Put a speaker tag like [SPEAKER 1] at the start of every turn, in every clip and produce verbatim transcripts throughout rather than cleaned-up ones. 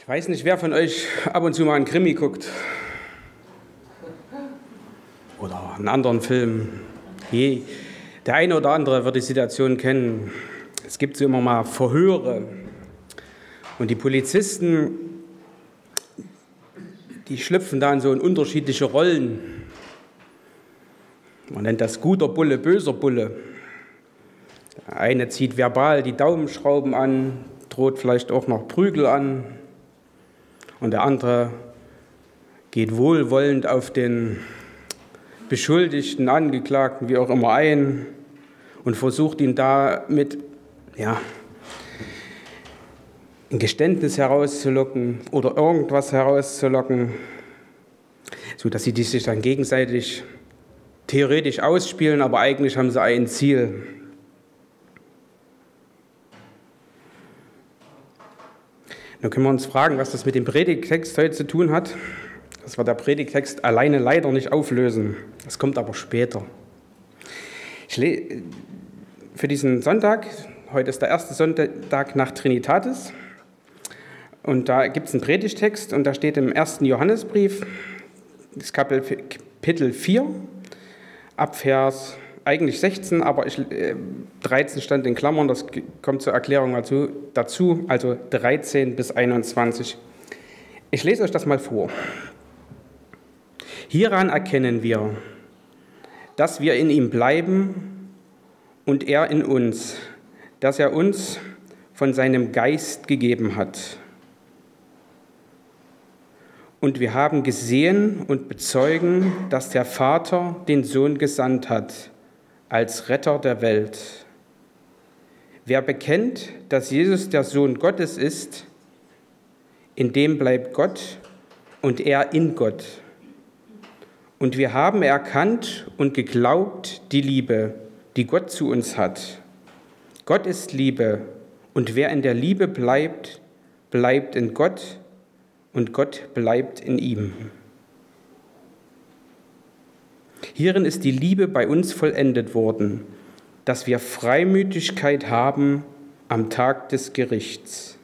[SPEAKER 1] Ich weiß nicht, wer von euch ab und zu mal einen Krimi guckt. Oder einen anderen Film. Je, der eine oder andere wird die Situation kennen. Es gibt so immer mal Verhöre. Und die Polizisten, die schlüpfen da in so in unterschiedliche Rollen. Man nennt das guter Bulle, böser Bulle. Der eine zieht verbal die Daumenschrauben an, droht vielleicht auch noch Prügel an. Und der andere geht wohlwollend auf den Beschuldigten, Angeklagten, wie auch immer ein und versucht ihn damit, ja, ein Geständnis herauszulocken oder irgendwas herauszulocken, sodass sie sich dann gegenseitig theoretisch ausspielen, aber eigentlich haben sie ein Ziel. Nun können wir uns fragen, was das mit dem Predigttext heute zu tun hat. Das wird der Predigttext alleine leider nicht auflösen. Das kommt aber später. Ich le- für diesen Sonntag, heute ist der erste Sonntag nach Trinitatis, und da gibt es einen Predigttext, und da steht im ersten Johannesbrief, das Kapitel vier, ab Vers eigentlich sechzehn, aber ich, äh, dreizehn stand in Klammern, das kommt zur Erklärung dazu, dazu, also dreizehn bis einundzwanzig. Ich lese euch das mal vor. Hieran erkennen wir, dass wir in ihm bleiben und er in uns, dass er uns von seinem Geist gegeben hat. Und wir haben gesehen und bezeugen, dass der Vater den Sohn gesandt hat, als Retter der Welt. Wer bekennt, dass Jesus der Sohn Gottes ist, in dem bleibt Gott und er in Gott. Und wir haben erkannt und geglaubt die Liebe, die Gott zu uns hat. Gott ist Liebe, und wer in der Liebe bleibt, bleibt in Gott und Gott bleibt in ihm. Hierin ist die Liebe bei uns vollendet worden, dass wir Freimütigkeit haben am Tag des Gerichts.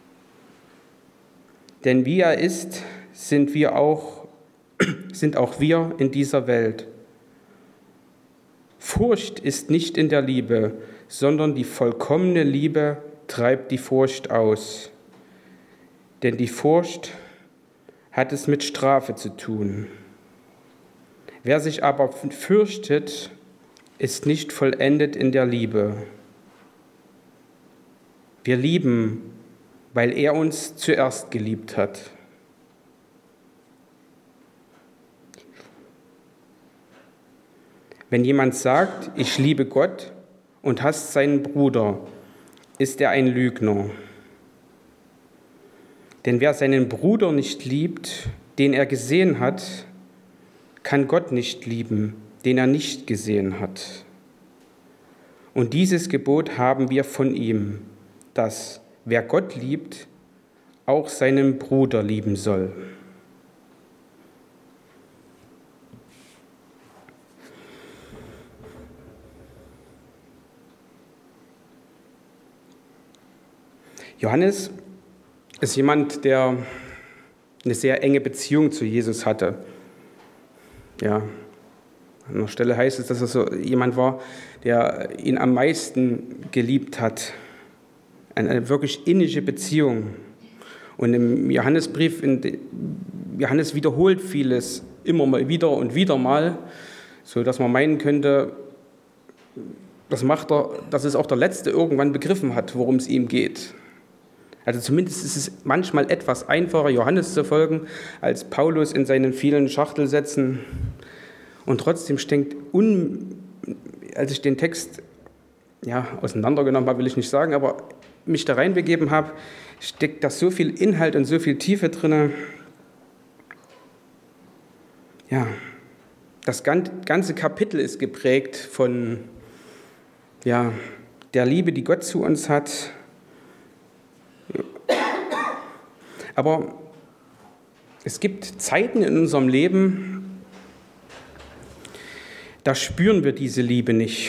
[SPEAKER 1] Denn wie er ist, sind wir auch, sind auch wir in dieser Welt. Furcht ist nicht in der Liebe, sondern die vollkommene Liebe treibt die Furcht aus. Denn die Furcht hat es mit Strafe zu tun. Wer sich aber fürchtet, ist nicht vollendet in der Liebe. Wir lieben, weil er uns zuerst geliebt hat. Wenn jemand sagt, ich liebe Gott und hasst seinen Bruder, ist er ein Lügner. Denn wer seinen Bruder nicht liebt, den er gesehen hat, kann Gott nicht lieben, den er nicht gesehen hat. Und dieses Gebot haben wir von ihm, dass wer Gott liebt, auch seinen Bruder lieben soll. Johannes ist jemand, der eine sehr enge Beziehung zu Jesus hatte. Ja, an der Stelle heißt es, dass er so jemand war, der ihn am meisten geliebt hat. Eine wirklich innige Beziehung. Und im Johannesbrief, in Johannes wiederholt vieles immer mal wieder und wieder mal, sodass man meinen könnte, das macht er, dass es auch der Letzte irgendwann begriffen hat, worum es ihm geht. Also zumindest ist es manchmal etwas einfacher, Johannes zu folgen, als Paulus in seinen vielen Schachtelsätzen. Und trotzdem steckt, un, als ich den Text ja, auseinandergenommen habe, will ich nicht sagen, aber mich da reinbegeben habe, steckt da so viel Inhalt und so viel Tiefe drin. Ja, das ganze Kapitel ist geprägt von ja, der Liebe, die Gott zu uns hat. Aber es gibt Zeiten in unserem Leben, da spüren wir diese Liebe nicht.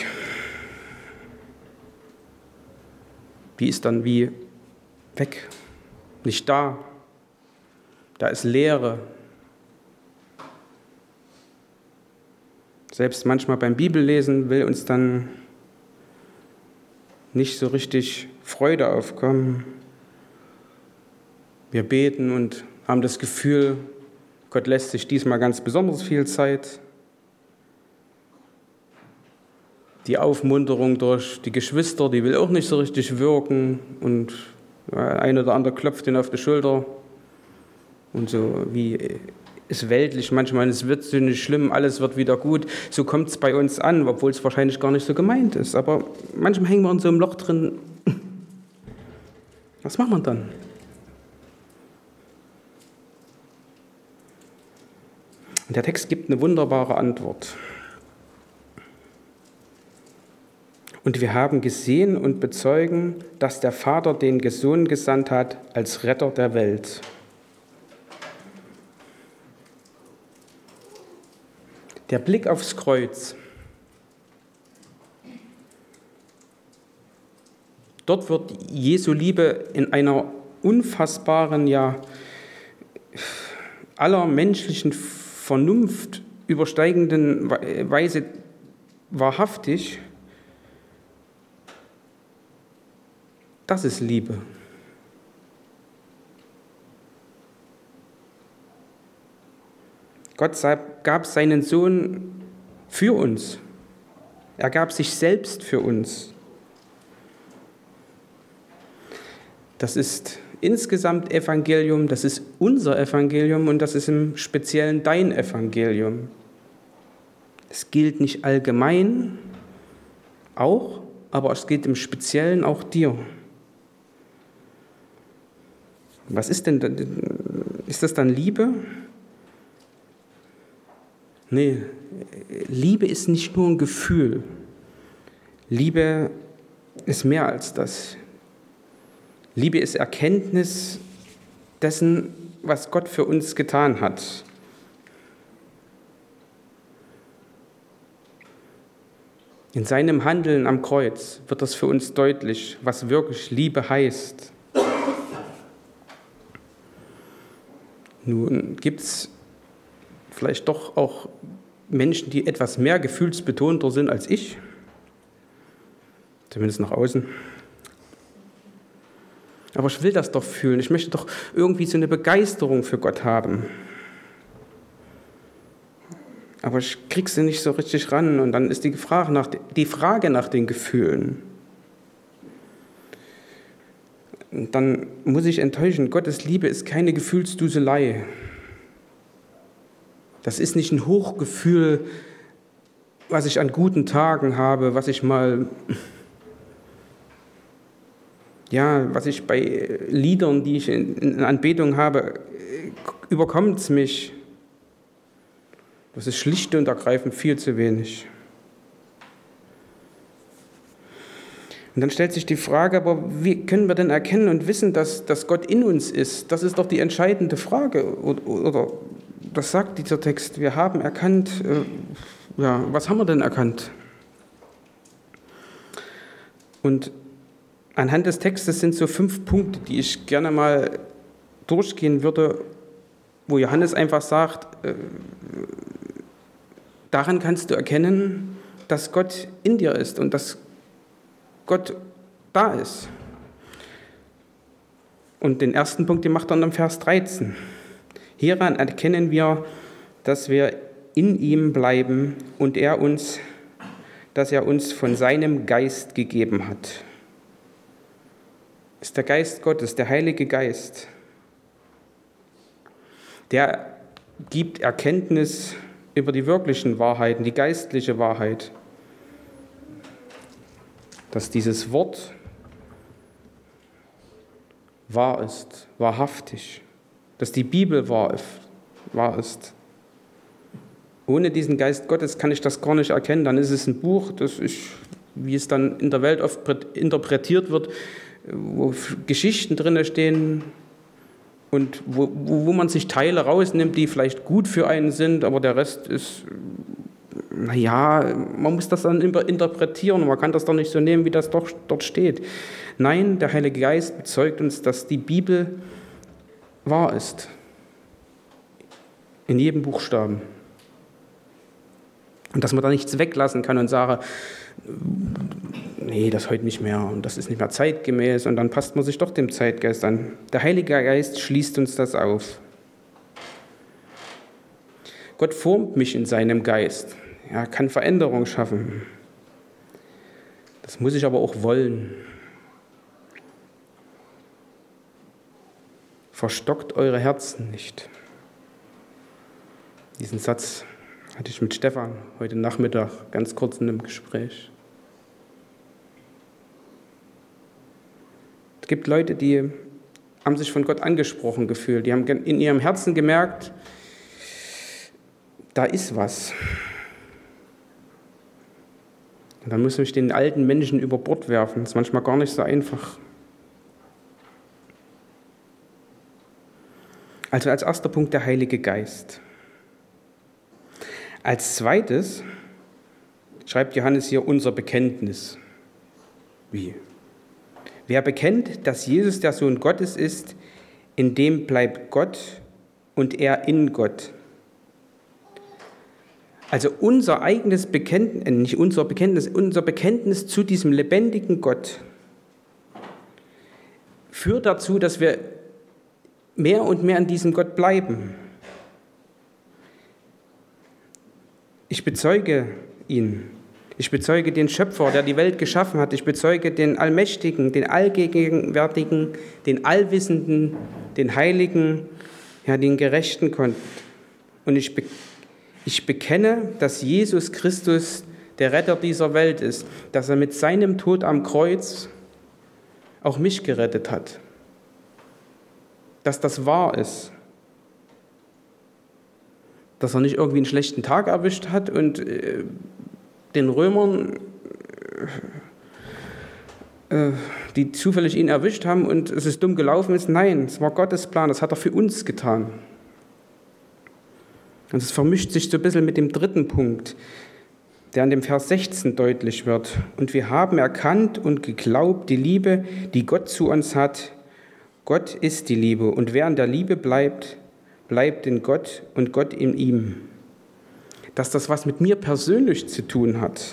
[SPEAKER 1] Die ist dann wie weg, nicht da. Da ist Leere. Selbst manchmal beim Bibellesen will uns dann nicht so richtig Freude aufkommen. Wir beten und haben das Gefühl, Gott lässt sich diesmal ganz besonders viel Zeit. Die Aufmunterung durch die Geschwister, die will auch nicht so richtig wirken und ein oder andere klopft ihn auf die Schulter und so wie ist weltlich manchmal, es wird so nicht schlimm, alles wird wieder gut. So kommt es bei uns an, obwohl es wahrscheinlich gar nicht so gemeint ist. Aber manchmal hängen wir in so einem Loch drin. Was macht man dann? Und der Text gibt eine wunderbare Antwort. Und wir haben gesehen und bezeugen, dass der Vater den Sohn gesandt hat als Retter der Welt. Der Blick aufs Kreuz. Dort wird Jesu Liebe in einer unfassbaren, ja, aller menschlichen Vernunft übersteigenden Weise wahrhaftig. Das ist Liebe. Gott gab seinen Sohn für uns. Er gab sich selbst für uns. Das ist insgesamt Evangelium, das ist unser Evangelium und das ist im Speziellen dein Evangelium. Es gilt nicht allgemein, auch, aber es gilt im Speziellen auch dir. Was ist denn, ist das dann Liebe? Nee, Liebe ist nicht nur ein Gefühl. Liebe ist mehr als das. Liebe ist Erkenntnis dessen, was Gott für uns getan hat. In seinem Handeln am Kreuz wird das für uns deutlich, was wirklich Liebe heißt. Nun gibt es vielleicht doch auch Menschen, die etwas mehr gefühlsbetonter sind als ich, zumindest nach außen. Aber ich will das doch fühlen. Ich möchte doch irgendwie so eine Begeisterung für Gott haben. Aber ich kriege sie nicht so richtig ran. Und dann ist die Frage nach, die Frage nach den Gefühlen. Und dann muss ich enttäuschen, Gottes Liebe ist keine Gefühlsduselei. Das ist nicht ein Hochgefühl, was ich an guten Tagen habe, was ich mal, ja, was ich bei Liedern, die ich in, in Anbetung habe, überkommt es mich. Das ist schlicht und ergreifend viel zu wenig. Und dann stellt sich die Frage, aber wie können wir denn erkennen und wissen, dass, dass Gott in uns ist? Das ist doch die entscheidende Frage. Oder, oder das sagt dieser Text. Wir haben erkannt, äh, ja, was haben wir denn erkannt? Und anhand des Textes sind so fünf Punkte, die ich gerne mal durchgehen würde, wo Johannes einfach sagt, äh, daran kannst du erkennen, dass Gott in dir ist und dass Gott da ist. Und den ersten Punkt, den macht er dann im Vers dreizehn. Hieran erkennen wir, dass wir in ihm bleiben und er uns, dass er uns von seinem Geist gegeben hat. Das ist der Geist Gottes, der Heilige Geist. Der gibt Erkenntnis über die wirklichen Wahrheiten, die geistliche Wahrheit. Dass dieses Wort wahr ist, wahrhaftig, dass die Bibel wahr ist, wahr ist. Ohne diesen Geist Gottes kann ich das gar nicht erkennen. Dann ist es ein Buch, das ich, wie es dann in der Welt oft interpretiert wird, wo Geschichten drin stehen und wo, wo man sich Teile rausnimmt, die vielleicht gut für einen sind, aber der Rest ist, naja, man muss das dann interpretieren, man kann das doch nicht so nehmen, wie das doch dort steht. Nein, der Heilige Geist bezeugt uns, dass die Bibel wahr ist. In jedem Buchstaben. Und dass man da nichts weglassen kann und sage, nee, das heute nicht mehr und das ist nicht mehr zeitgemäß und dann passt man sich doch dem Zeitgeist an. Der Heilige Geist schließt uns das auf. Gott formt mich in seinem Geist. Er kann Veränderung schaffen. Das muss ich aber auch wollen. Verstockt eure Herzen nicht. Diesen Satz hatte ich mit Stefan heute Nachmittag ganz kurz in einem Gespräch. Es gibt Leute, die haben sich von Gott angesprochen gefühlt. Die haben in ihrem Herzen gemerkt, da ist was. Und dann muss ich den alten Menschen über Bord werfen. Das ist manchmal gar nicht so einfach. Also als erster Punkt der Heilige Geist. Als zweites schreibt Johannes hier unser Bekenntnis. Wie? Wer bekennt, dass Jesus der Sohn Gottes ist, in dem bleibt Gott und er in Gott. Also unser eigenes Bekenntnis, nicht unser Bekenntnis, unser Bekenntnis zu diesem lebendigen Gott führt dazu, dass wir mehr und mehr an diesem Gott bleiben. Ich bezeuge ihn. Ich bezeuge den Schöpfer, der die Welt geschaffen hat. Ich bezeuge den Allmächtigen, den Allgegenwärtigen, den Allwissenden, den Heiligen, ja, den Gerechten Gott. Und ich, be- ich bekenne, dass Jesus Christus der Retter dieser Welt ist, dass er mit seinem Tod am Kreuz auch mich gerettet hat. Dass das wahr ist. Dass er nicht irgendwie einen schlechten Tag erwischt hat und äh, den Römern, äh, die zufällig ihn erwischt haben und es ist dumm gelaufen ist. Nein, es war Gottes Plan, das hat er für uns getan. Und es vermischt sich so ein bisschen mit dem dritten Punkt, der an dem Vers sechzehn deutlich wird. Und wir haben erkannt und geglaubt, die Liebe, die Gott zu uns hat. Gott ist die Liebe und wer in der Liebe bleibt, bleibt in Gott und Gott in ihm. Dass das was mit mir persönlich zu tun hat.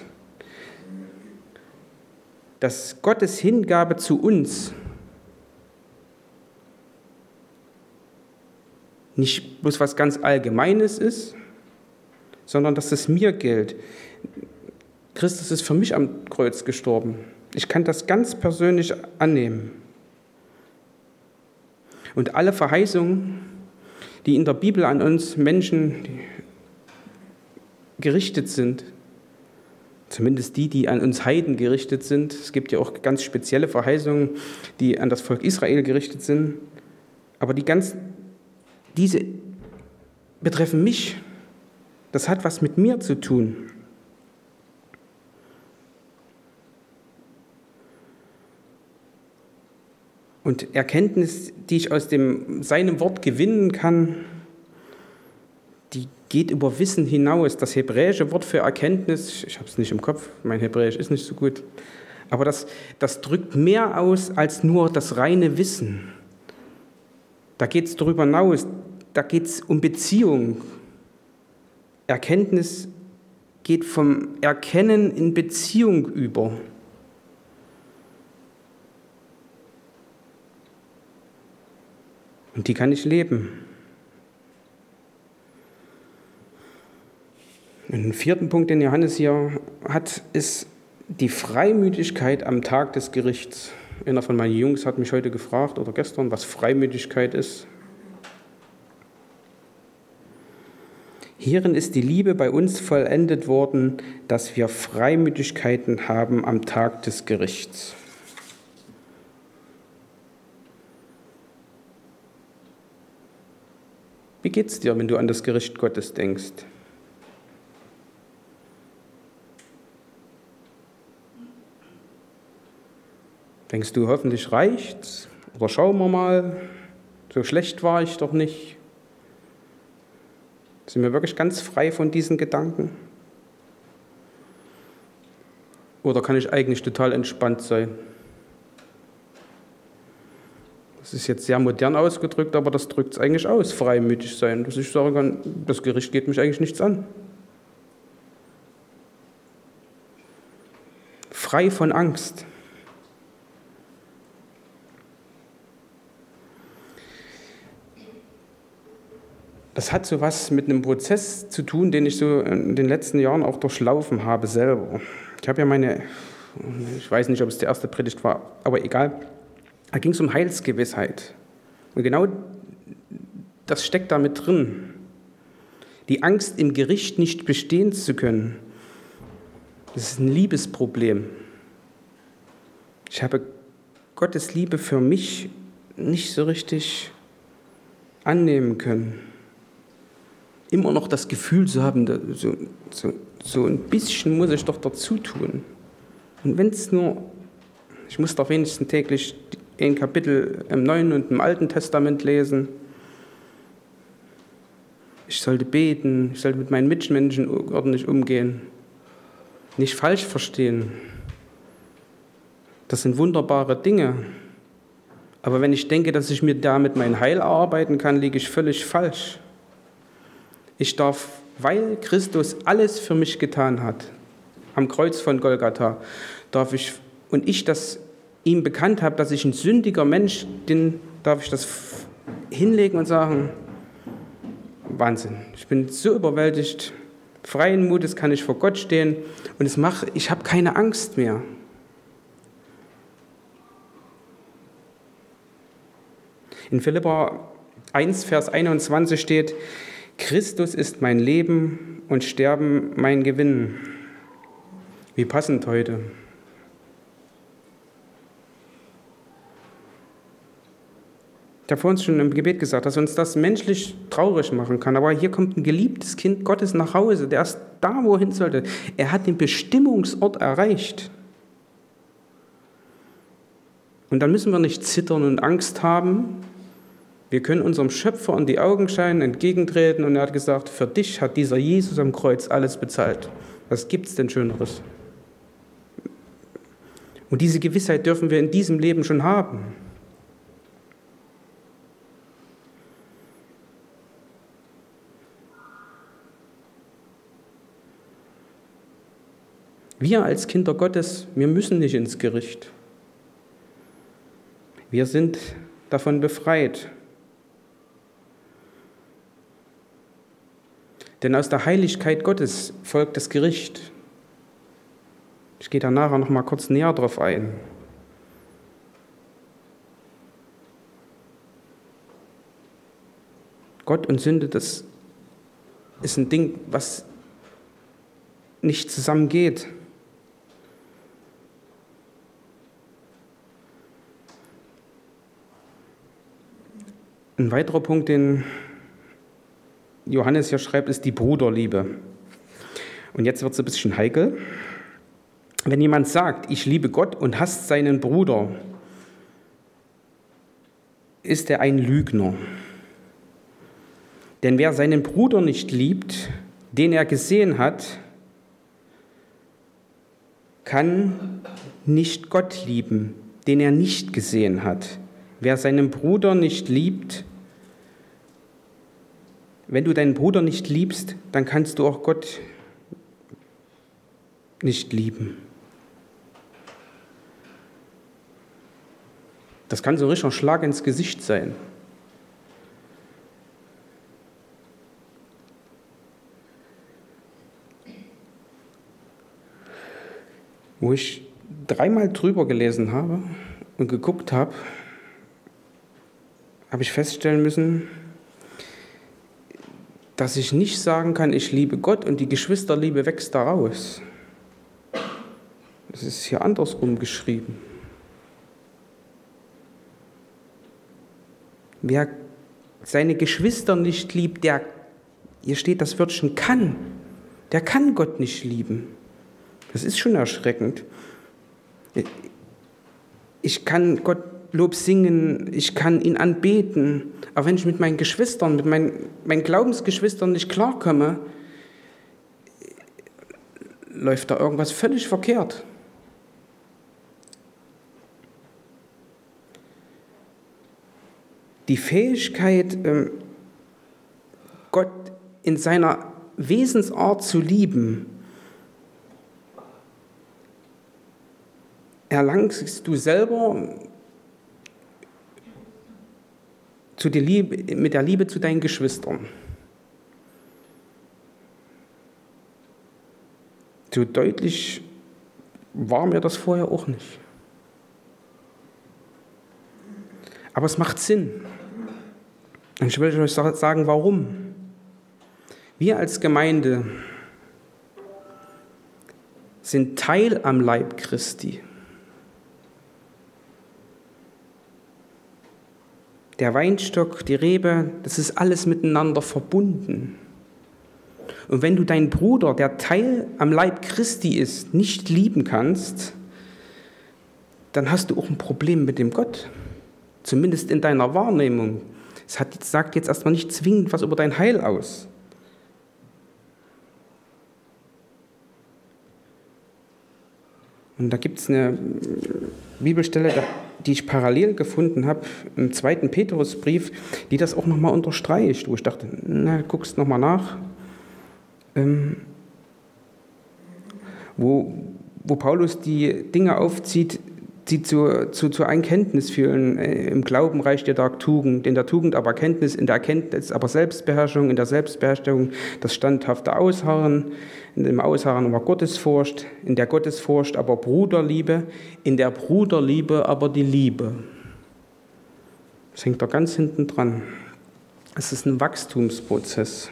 [SPEAKER 1] Dass Gottes Hingabe zu uns nicht bloß was ganz Allgemeines ist, sondern dass es mir gilt. Christus ist für mich am Kreuz gestorben. Ich kann das ganz persönlich annehmen. Und alle Verheißungen, die in der Bibel an uns Menschen gerichtet sind, zumindest die, die an uns Heiden gerichtet sind. Es gibt ja auch ganz spezielle Verheißungen, die an das Volk Israel gerichtet sind. Aber die ganz, diese betreffen mich. Das hat was mit mir zu tun. Und Erkenntnis, die ich aus dem, seinem Wort gewinnen kann, die geht über Wissen hinaus. Das hebräische Wort für Erkenntnis, ich habe es nicht im Kopf, mein Hebräisch ist nicht so gut, aber das, das drückt mehr aus als nur das reine Wissen. Da geht es darüber hinaus, da geht es um Beziehung. Erkenntnis geht vom Erkennen in Beziehung über. Und die kann ich leben. Und ein vierten Punkt, den Johannes hier hat, ist die Freimütigkeit am Tag des Gerichts. Einer von meinen Jungs hat mich heute gefragt, oder gestern, was Freimütigkeit ist. Hierin ist die Liebe bei uns vollendet worden, dass wir Freimütigkeiten haben am Tag des Gerichts. Wie geht's dir, wenn du an das Gericht Gottes denkst? Denkst du, hoffentlich reicht's? Oder schauen wir mal, so schlecht war ich doch nicht. Sind wir wirklich ganz frei von diesen Gedanken? Oder kann ich eigentlich total entspannt sein? Das ist jetzt sehr modern ausgedrückt, aber das drückt es eigentlich aus, freimütig sein. Dass ich sagen kann, das Gericht geht mich eigentlich nichts an. Frei von Angst. Das hat so was mit einem Prozess zu tun, den ich so in den letzten Jahren auch durchlaufen habe selber. Ich habe ja meine, ich weiß nicht, ob es die erste Predigt war, aber egal. Da ging es um Heilsgewissheit. Und genau das steckt da mit drin. Die Angst, im Gericht nicht bestehen zu können, das ist ein Liebesproblem. Ich habe Gottes Liebe für mich nicht so richtig annehmen können. Immer noch das Gefühl zu haben, so, so, so ein bisschen muss ich doch dazu tun. Und wenn es nur, ich muss doch wenigstens täglich ein Kapitel im Neuen und im Alten Testament lesen. Ich sollte beten, ich sollte mit meinen Mitmenschen ordentlich umgehen. Nicht falsch verstehen. Das sind wunderbare Dinge. Aber wenn ich denke, dass ich mir damit mein Heil erarbeiten kann, liege ich völlig falsch. Ich darf, weil Christus alles für mich getan hat, am Kreuz von Golgatha, darf ich, und ich das ihm bekannt habe, dass ich ein sündiger Mensch bin, darf ich das hinlegen und sagen, Wahnsinn, ich bin so überwältigt, freien Mutes kann ich vor Gott stehen und es mache, ich habe keine Angst mehr. In Philipper eins, Vers einundzwanzig steht, Christus ist mein Leben und Sterben mein Gewinn. Wie passend heute. Ich habe vorhin schon im Gebet gesagt, dass uns das menschlich traurig machen kann. Aber hier kommt ein geliebtes Kind Gottes nach Hause, der ist da, wohin sollte. Er hat den Bestimmungsort erreicht. Und dann müssen wir nicht zittern und Angst haben. Wir können unserem Schöpfer in die Augen scheinen, entgegentreten und er hat gesagt, für dich hat dieser Jesus am Kreuz alles bezahlt. Was gibt es denn Schöneres? Und diese Gewissheit dürfen wir in diesem Leben schon haben. Wir als Kinder Gottes, wir müssen nicht ins Gericht. Wir sind davon befreit. Denn aus der Heiligkeit Gottes folgt das Gericht. Ich gehe da nachher noch mal kurz näher drauf ein. Gott und Sünde, das ist ein Ding, was nicht zusammengeht. Ein weiterer Punkt, den Johannes hier schreibt, ist die Bruderliebe. Und jetzt wird es ein bisschen heikel. Wenn jemand sagt, ich liebe Gott und hasst seinen Bruder, ist er ein Lügner. Denn wer seinen Bruder nicht liebt, den er gesehen hat, kann nicht Gott lieben, den er nicht gesehen hat. Wer seinen Bruder nicht liebt, wenn du deinen Bruder nicht liebst, dann kannst du auch Gott nicht lieben. Das kann so ein richtiger Schlag ins Gesicht sein. Wo ich dreimal drüber gelesen habe und geguckt habe, habe ich feststellen müssen, dass ich nicht sagen kann, ich liebe Gott und die Geschwisterliebe wächst daraus. Das ist hier andersrum geschrieben. Wer seine Geschwister nicht liebt, der, hier steht das Wörtchen kann, der kann Gott nicht lieben. Das ist schon erschreckend. Ich kann Gott Lob singen, ich kann ihn anbeten, aber wenn ich mit meinen Geschwistern, mit meinen, meinen Glaubensgeschwistern nicht klarkomme, läuft da irgendwas völlig verkehrt. die Fähigkeit, Gott in seiner Wesensart zu lieben, erlangst du selber zu der Liebe, mit der Liebe zu deinen Geschwistern. So deutlich war mir das vorher auch nicht. Aber es macht Sinn. Und ich will euch sagen, warum. Wir als Gemeinde sind Teil am Leib Christi. Der Weinstock, die Rebe, das ist alles miteinander verbunden. Und wenn du deinen Bruder, der Teil am Leib Christi ist, nicht lieben kannst, dann hast du auch ein Problem mit dem Gott. Zumindest in deiner Wahrnehmung. Es hat, sagt jetzt erstmal nicht zwingend was über dein Heil aus. Und da gibt es eine Bibelstelle, die ich parallel gefunden habe, im zweiten Petrusbrief, die das auch nochmal unterstreicht, wo ich dachte, na, guckst nochmal nach. Ähm, wo, wo Paulus die Dinge aufzieht, die zu, zu, zur Einkenntnis führen. Äh, Im Glauben reicht der Tag Tugend, in der Tugend aber Erkenntnis, in der Erkenntnis aber Selbstbeherrschung, in der Selbstbeherrschung das standhafte Ausharren, in dem Ausharren aber Gottesfurcht, in der Gottesfurcht aber Bruderliebe, in der Bruderliebe aber die Liebe. Das hängt da ganz hinten dran. Es ist ein Wachstumsprozess.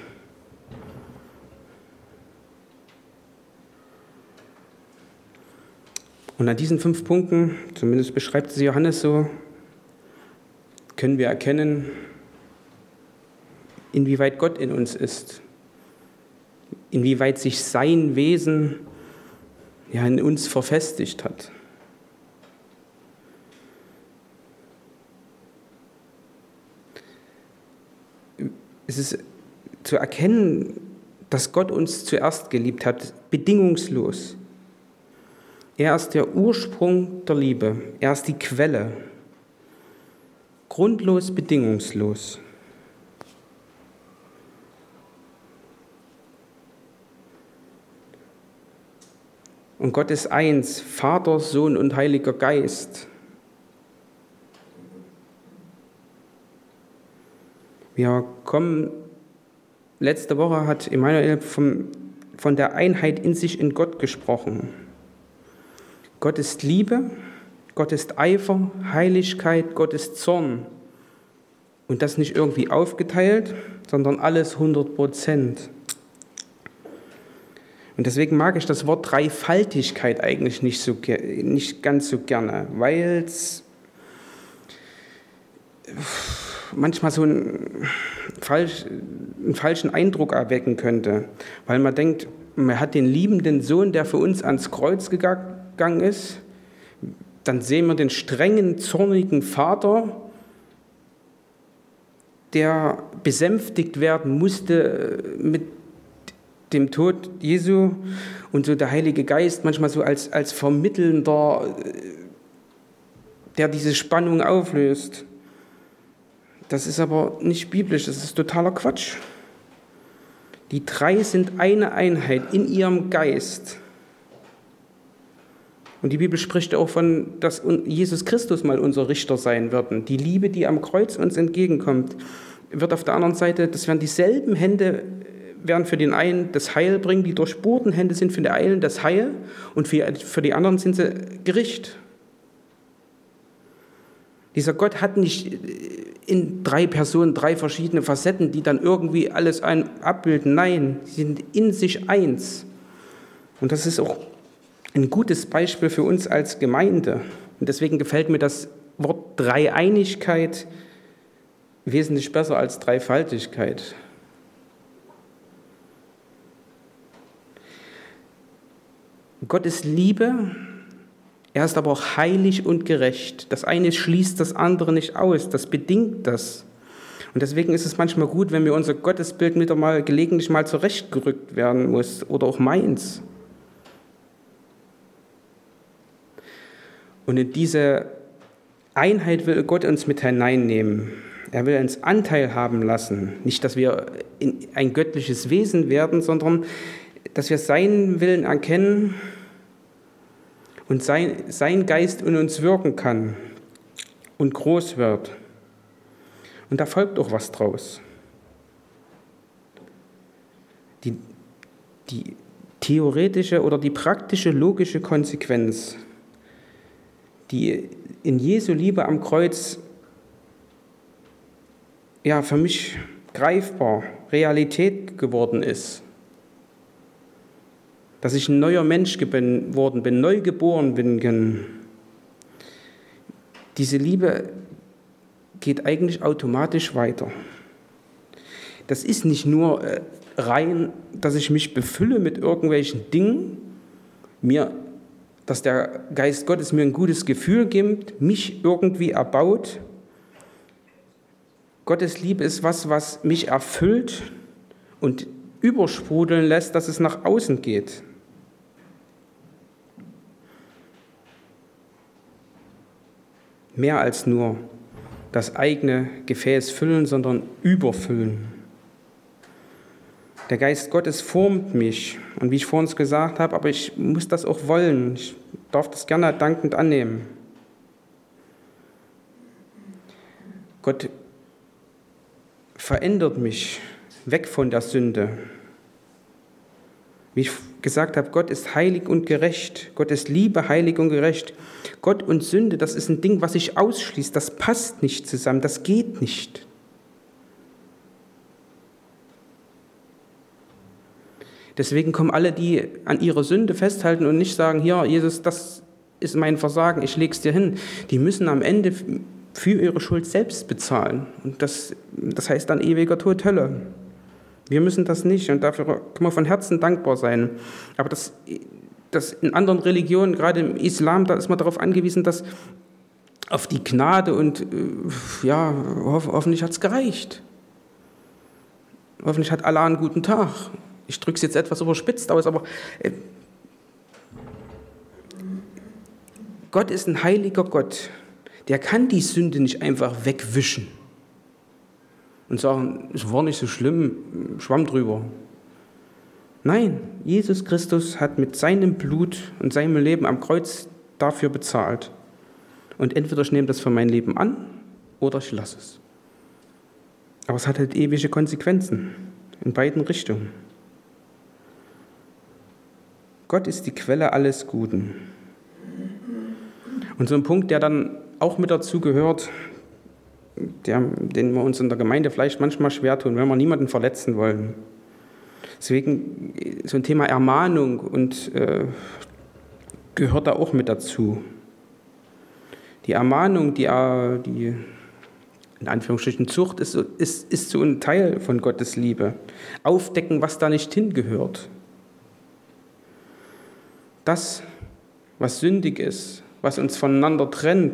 [SPEAKER 1] Und an diesen fünf Punkten, zumindest beschreibt es Johannes so, können wir erkennen, inwieweit Gott in uns ist, inwieweit sich sein Wesen ja, in uns verfestigt hat. Es ist zu erkennen, dass Gott uns zuerst geliebt hat, bedingungslos. Er ist der Ursprung der Liebe. Er ist die Quelle. Grundlos, bedingungslos. Und Gott ist eins, Vater, Sohn und Heiliger Geist. Wir kommen, letzte Woche hat Emanuel vom, von der Einheit in sich in Gott gesprochen. Gott ist Liebe, Gott ist Eifer, Heiligkeit, Gott ist Zorn. Und das nicht irgendwie aufgeteilt, sondern alles hundert Prozent. Und deswegen mag ich das Wort Dreifaltigkeit eigentlich nicht, so, nicht ganz so gerne, weil es manchmal so einen, falsch, einen falschen Eindruck erwecken könnte. Weil man denkt, man hat den liebenden Sohn, der für uns ans Kreuz gegangen ist, dann sehen wir den strengen, zornigen Vater, der besänftigt werden musste mit dem Tod Jesu und so der Heilige Geist manchmal so als, als Vermittelnder, der diese Spannung auflöst. Das ist aber nicht biblisch, das ist totaler Quatsch. Die drei sind eine Einheit in ihrem Geist. Und die Bibel spricht auch von, dass Jesus Christus mal unser Richter sein wird. Die Liebe, die am Kreuz uns entgegenkommt, wird auf der anderen Seite, das werden dieselben Hände, werden für den einen das Heil bringen, die durchbohrten Hände sind für den einen das Heil und für, für die anderen sind sie Gericht. Dieser Gott hat nicht in drei Personen drei verschiedene Facetten, die dann irgendwie alles ein abbilden. Nein, sie sind in sich eins. Und das ist auch ein gutes Beispiel für uns als Gemeinde. Und deswegen gefällt mir das Wort Dreieinigkeit wesentlich besser als Dreifaltigkeit. Gott ist Liebe, er ist aber auch heilig und gerecht. Das eine schließt das andere nicht aus, das bedingt das. Und deswegen ist es manchmal gut, wenn mir unser Gottesbild wieder mal gelegentlich mal zurechtgerückt werden muss oder auch meins. Und in diese Einheit will Gott uns mit hineinnehmen. Er will uns Anteil haben lassen. Nicht, dass wir ein göttliches Wesen werden, sondern dass wir seinen Willen erkennen und sein, sein Geist in uns wirken kann und groß wird. Und da folgt auch was draus. Die, die theoretische oder die praktische logische Konsequenz, die in Jesu Liebe am Kreuz ja für mich greifbar Realität geworden ist, dass ich ein neuer Mensch geworden bin, neu geboren bin. Diese Liebe geht eigentlich automatisch weiter. Das ist nicht nur rein, dass ich mich befülle mit irgendwelchen Dingen, mir, dass der Geist Gottes mir ein gutes Gefühl gibt, mich irgendwie erbaut. Gottes Liebe ist was, was mich erfüllt und übersprudeln lässt, dass es nach außen geht. Mehr als nur das eigene Gefäß füllen, sondern überfüllen. Der Geist Gottes formt mich. Und wie ich vorhin gesagt habe, aber ich muss das auch wollen. Ich darf das gerne dankend annehmen. Gott verändert mich weg von der Sünde. Wie ich gesagt habe, Gott ist heilig und gerecht. Gott ist Liebe, heilig und gerecht. Gott und Sünde, das ist ein Ding, was sich ausschließt. Das passt nicht zusammen, das geht nicht. Deswegen kommen alle, die an ihrer Sünde festhalten und nicht sagen, hier, Jesus, das ist mein Versagen, ich leg's dir hin. Die müssen am Ende für ihre Schuld selbst bezahlen. Und das, das heißt dann ewiger Tod, Hölle. Wir müssen das nicht und dafür können wir von Herzen dankbar sein. Aber das, das in anderen Religionen, gerade im Islam, da ist man darauf angewiesen, dass auf die Gnade und ja, hoffentlich hat es gereicht. Hoffentlich hat Allah einen guten Tag. Ich drücke es jetzt etwas überspitzt aus, aber äh, Gott ist ein heiliger Gott. Der kann die Sünde nicht einfach wegwischen und sagen, es war nicht so schlimm, Schwamm drüber. Nein, Jesus Christus hat mit seinem Blut und seinem Leben am Kreuz dafür bezahlt. Und entweder ich nehme das für mein Leben an oder ich lasse es. Aber es hat halt ewige Konsequenzen in beiden Richtungen. Gott ist die Quelle alles Guten. Und so ein Punkt, der dann auch mit dazu gehört, der, den wir uns in der Gemeinde vielleicht manchmal schwer tun, wenn wir niemanden verletzen wollen. Deswegen so ein Thema Ermahnung und äh, gehört da auch mit dazu. Die Ermahnung, die, äh, die in Anführungsstrichen Zucht, ist, ist, ist so ein Teil von Gottes Liebe. Aufdecken, was da nicht hingehört. Das, was sündig ist, was uns voneinander trennt,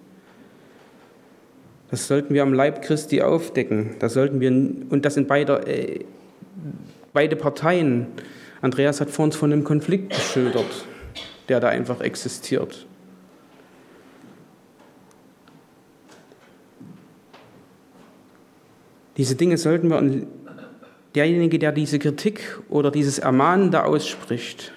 [SPEAKER 1] das sollten wir am Leib Christi aufdecken. Das sollten wir, und das in beider, äh, beide Parteien. Andreas hat vor uns von einem Konflikt geschildert, der da einfach existiert. Diese Dinge sollten wir, und derjenige, der diese Kritik oder dieses Ermahnen da ausspricht,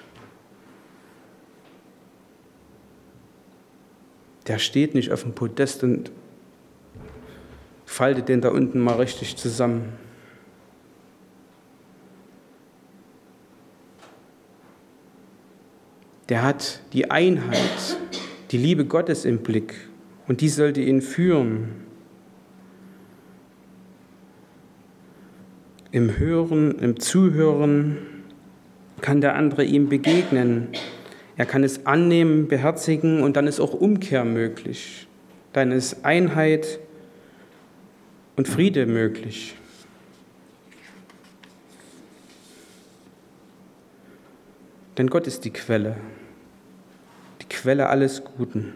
[SPEAKER 1] der steht nicht auf dem Podest und faltet den da unten mal richtig zusammen. Der hat die Einheit, die Liebe Gottes im Blick und die sollte ihn führen. Im Hören, im Zuhören kann der andere ihm begegnen. Er kann es annehmen, beherzigen und dann ist auch Umkehr möglich. Dann ist Einheit und Friede möglich. Denn Gott ist die Quelle, die Quelle alles Guten.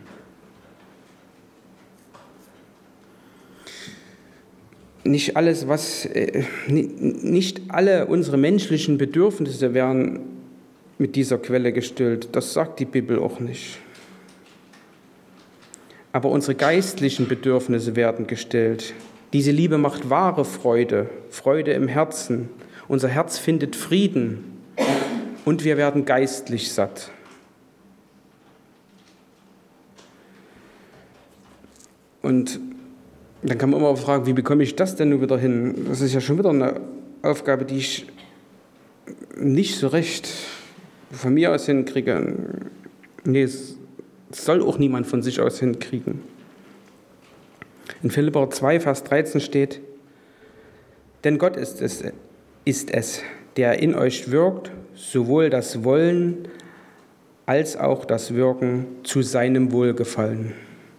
[SPEAKER 1] Nicht alles, was, äh, nicht alle unsere menschlichen Bedürfnisse werden mit dieser Quelle gestillt. Das sagt die Bibel auch nicht. Aber unsere geistlichen Bedürfnisse werden gestillt. Diese Liebe macht wahre Freude, Freude im Herzen. Unser Herz findet Frieden und wir werden geistlich satt. Und dann kann man immer fragen, wie bekomme ich das denn nun wieder hin? Das ist ja schon wieder eine Aufgabe, die ich nicht so recht von mir aus hinkriege. Nee, es soll auch niemand von sich aus hinkriegen. In Philipper zwei, Vers dreizehn steht, denn Gott ist es, ist es, der in euch wirkt, sowohl das Wollen als auch das Wirken zu seinem Wohlgefallen.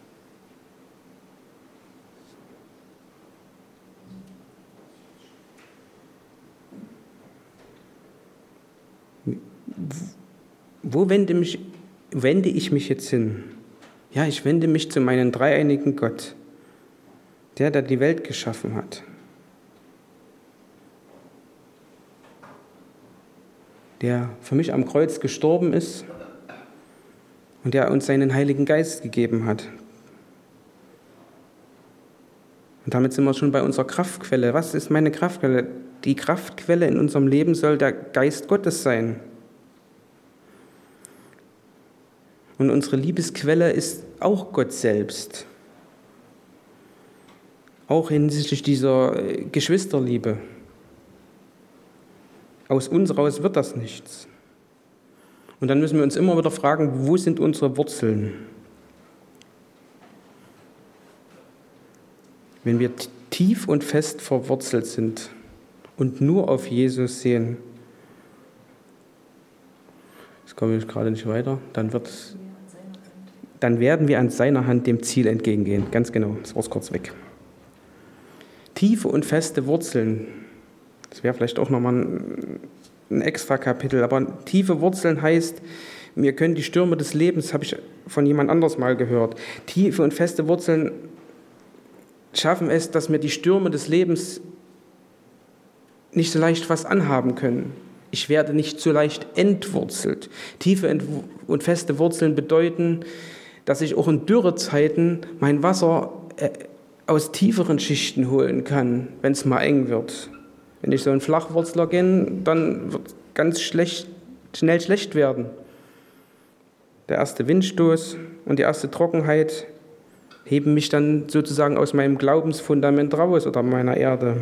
[SPEAKER 1] Wo wende, mich, wende ich mich jetzt hin? Ja, ich wende mich zu meinem dreieinigen Gott, der, der die Welt geschaffen hat, der für mich am Kreuz gestorben ist und der uns seinen Heiligen Geist gegeben hat. Und damit sind wir schon bei unserer Kraftquelle. Was ist meine Kraftquelle? Die Kraftquelle in unserem Leben soll der Geist Gottes sein. Und unsere Liebesquelle ist auch Gott selbst. Auch hinsichtlich dieser Geschwisterliebe. Aus uns raus wird das nichts. Und dann müssen wir uns immer wieder fragen, wo sind unsere Wurzeln? Wenn wir tief und fest verwurzelt sind und nur auf Jesus sehen, jetzt komme ich gerade nicht weiter, dann wird es dann werden wir an seiner Hand dem Ziel entgegengehen. Ganz genau, das war kurz weg. Tiefe und feste Wurzeln, das wäre vielleicht auch nochmal ein, ein extra Kapitel, aber tiefe Wurzeln heißt, wir können die Stürme des Lebens, habe ich von jemand anders mal gehört, tiefe und feste Wurzeln schaffen es, dass wir die Stürme des Lebens nicht so leicht was anhaben können. Ich werde nicht so leicht entwurzelt. Tiefe und feste Wurzeln bedeuten, dass ich auch in Dürrezeiten mein Wasser aus tieferen Schichten holen kann, wenn es mal eng wird. Wenn ich so ein Flachwurzler bin, dann wird es ganz schlecht, schnell schlecht werden. Der erste Windstoß und die erste Trockenheit heben mich dann sozusagen aus meinem Glaubensfundament raus oder meiner Erde.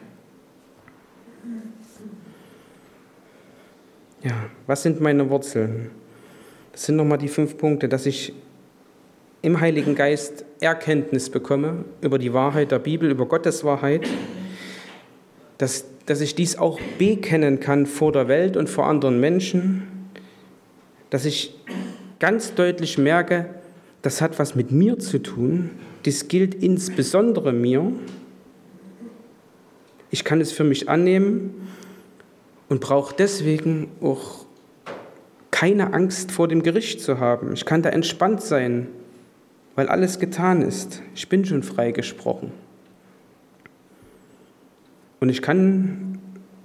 [SPEAKER 1] Ja, was sind meine Wurzeln? Das sind nochmal die fünf Punkte, dass ich im Heiligen Geist Erkenntnis bekomme über die Wahrheit der Bibel, über Gottes Wahrheit, dass, dass ich dies auch bekennen kann vor der Welt und vor anderen Menschen, dass ich ganz deutlich merke, das hat was mit mir zu tun, das gilt insbesondere mir. Ich kann es für mich annehmen und brauche deswegen auch keine Angst vor dem Gericht zu haben. Ich kann da entspannt sein, weil alles getan ist. Ich bin schon freigesprochen. Und ich kann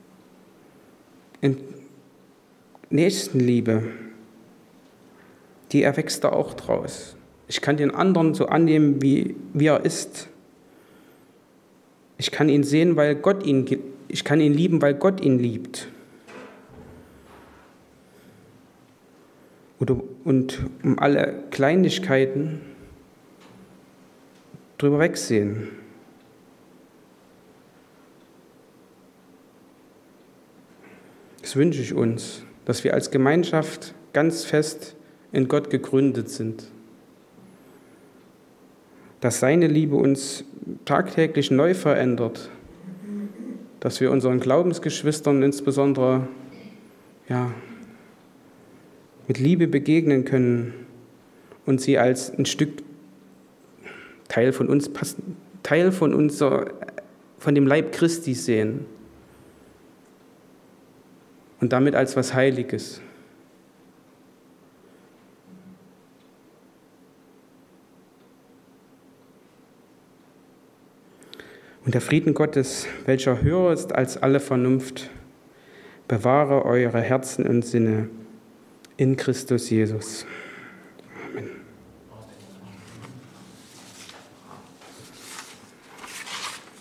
[SPEAKER 1] in Nächstenliebe, die erwächst da auch draus. Ich kann den anderen so annehmen, wie, wie er ist. Ich kann ihn sehen, weil Gott ihn, ich kann ihn lieben, weil Gott ihn liebt. Und um alle Kleinigkeiten drüber wegsehen. Das wünsche ich uns, dass wir als Gemeinschaft ganz fest in Gott gegründet sind. Dass seine Liebe uns tagtäglich neu verändert. Dass wir unseren Glaubensgeschwistern insbesondere ja, mit Liebe begegnen können und sie als ein Stück Teil von uns, Teil von unser, von dem Leib Christi sehen und damit als was Heiliges. Und der Frieden Gottes, welcher höher ist als alle Vernunft, bewahre eure Herzen und Sinne in Christus Jesus. Amen.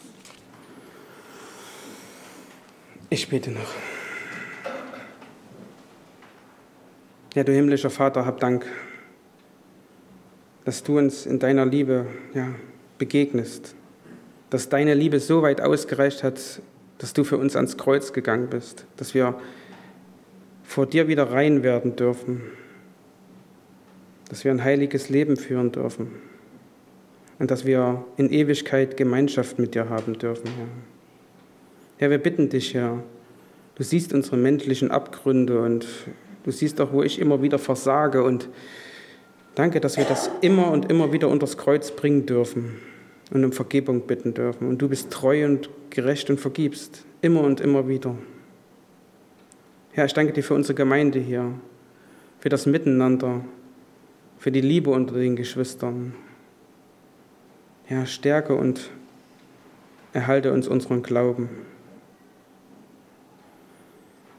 [SPEAKER 1] Ich bete noch. Ja, du himmlischer Vater, hab Dank, dass du uns in deiner Liebe ja, begegnest, dass deine Liebe so weit ausgereicht hat, dass du für uns ans Kreuz gegangen bist, dass wir vor dir wieder rein werden dürfen, dass wir ein heiliges Leben führen dürfen und dass wir in Ewigkeit Gemeinschaft mit dir haben dürfen. Ja. Herr, wir bitten dich, Herr, du siehst unsere menschlichen Abgründe und du siehst auch, wo ich immer wieder versage und danke, dass wir das immer und immer wieder unters Kreuz bringen dürfen und um Vergebung bitten dürfen. Und du bist treu und gerecht und vergibst, immer und immer wieder. Herr, ich danke dir für unsere Gemeinde hier, für das Miteinander, für die Liebe unter den Geschwistern. Herr, stärke und erhalte uns unseren Glauben.